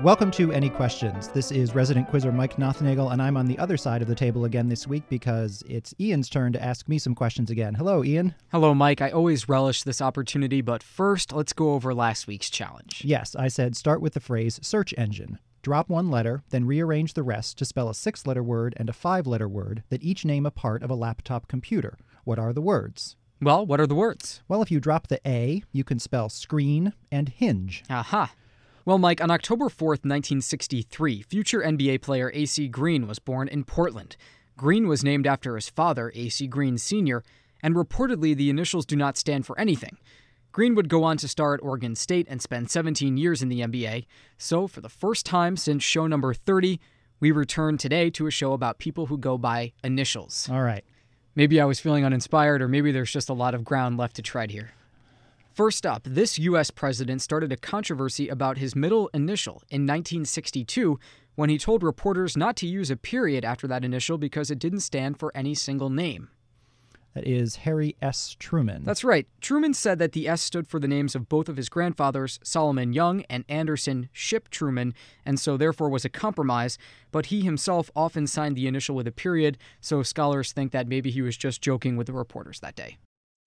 Welcome to Any Questions. This is resident quizzer Mike Nothnagel, and I'm on the other side of the table again this week because it's Ian's turn to ask me some questions again. Hello, Ian. Hello, Mike. I always relish this opportunity, but first, let's go over last week's challenge. Yes, I said start with the phrase search engine. Drop one letter, then rearrange the rest to spell a 6-letter word and a 5-letter word that each name a part of a laptop computer. What are the words? Well, what are the words? Well, if you drop the A, you can spell screen and hinge. Aha. Well, Mike, on October 4th, 1963, future NBA player A.C. Green was born in Portland. Green was named after his father, A.C. Green Sr., and reportedly the initials do not stand for anything. Green would go on to star at Oregon State and spend 17 years in the NBA. So, for the first time since show number 30, we return today to a show about people who go by initials. All right. Maybe I was feeling uninspired, or maybe there's just a lot of ground left to tread here. First up, this U.S. president started a controversy about his middle initial in 1962 when he told reporters not to use a period after that initial because it didn't stand for any single name. That is Harry S. Truman. That's right. Truman said that the S stood for the names of both of his grandfathers, Solomon Young and Anderson Ship Truman, and so therefore was a compromise, but he himself often signed the initial with a period, so scholars think that maybe he was just joking with the reporters that day.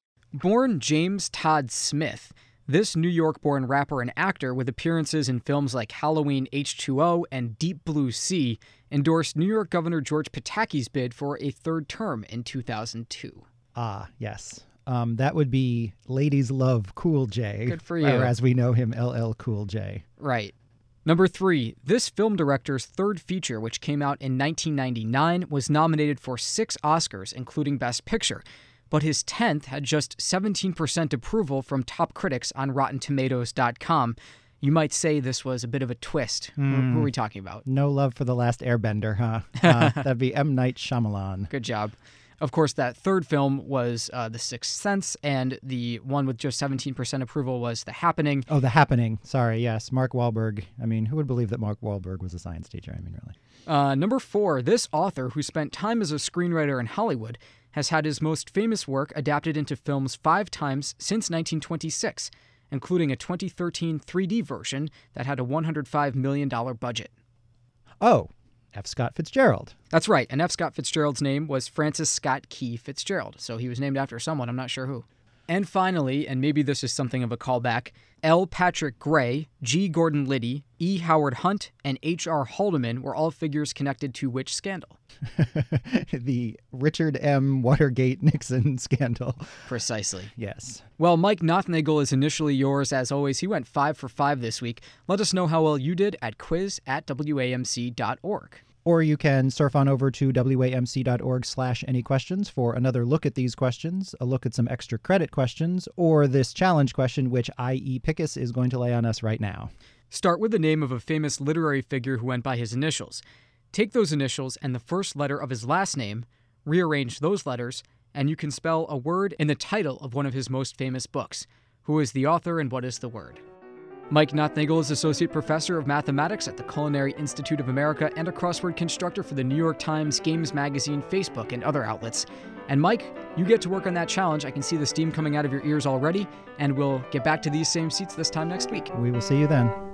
Born James Todd Smith, this New York-born rapper and actor with appearances in films like Halloween H2O and Deep Blue Sea endorsed New York Governor George Pataki's bid for a third term in 2002. Ah, yes. That would be Ladies Love Cool J. Good for you. Or as we know him, LL Cool J. Right. Number 3, this film director's third feature, which came out in 1999, was nominated for 6 Oscars, including Best Picture. But his 10th had just 17% approval from top critics on RottenTomatoes.com. You might say this was a bit of a twist. Who are we talking about? No Love for the Last Airbender, huh? That'd be M. Night Shyamalan. Good job. Of course, that third film was The Sixth Sense, and the one with just 17% approval was The Happening. Oh, The Happening. Sorry, yes. Mark Wahlberg. I mean, who would believe that Mark Wahlberg was a science teacher? I mean, really. Number 4, this author, who spent time as a screenwriter in Hollywood, has had his most famous work adapted into films 5 times since 1926, including a 2013 3D version that had a $105 million budget. Oh, F. Scott Fitzgerald. That's right, and F. Scott Fitzgerald's name was Francis Scott Key Fitzgerald, so he was named after someone, I'm not sure who. And finally, and maybe this is something of a callback, L. Patrick Gray, G. Gordon Liddy, E. Howard Hunt, and H.R. Haldeman were all figures connected to which scandal? The Richard M. Watergate-Nixon scandal. Precisely. Yes. Well, Mike Nothnagel is initially yours. As always, he went 5 for 5 this week. Let us know how well you did at quiz@wamc.org. Or you can surf on over to wamc.org/anyquestions for another look at these questions, a look at some extra credit questions, or this challenge question, which I.E. Pickus is going to lay on us right now. Start with the name of a famous literary figure who went by his initials. Take those initials and the first letter of his last name, rearrange those letters, and you can spell a word in the title of one of his most famous books. Who is the author and what is the word? Mike Nothnagel is Associate Professor of Mathematics at the Culinary Institute of America and a crossword constructor for the New York Times, Games Magazine, Facebook, and other outlets. And Mike, you get to work on that challenge. I can see the steam coming out of your ears already, and we'll get back to these same seats this time next week. We will see you then.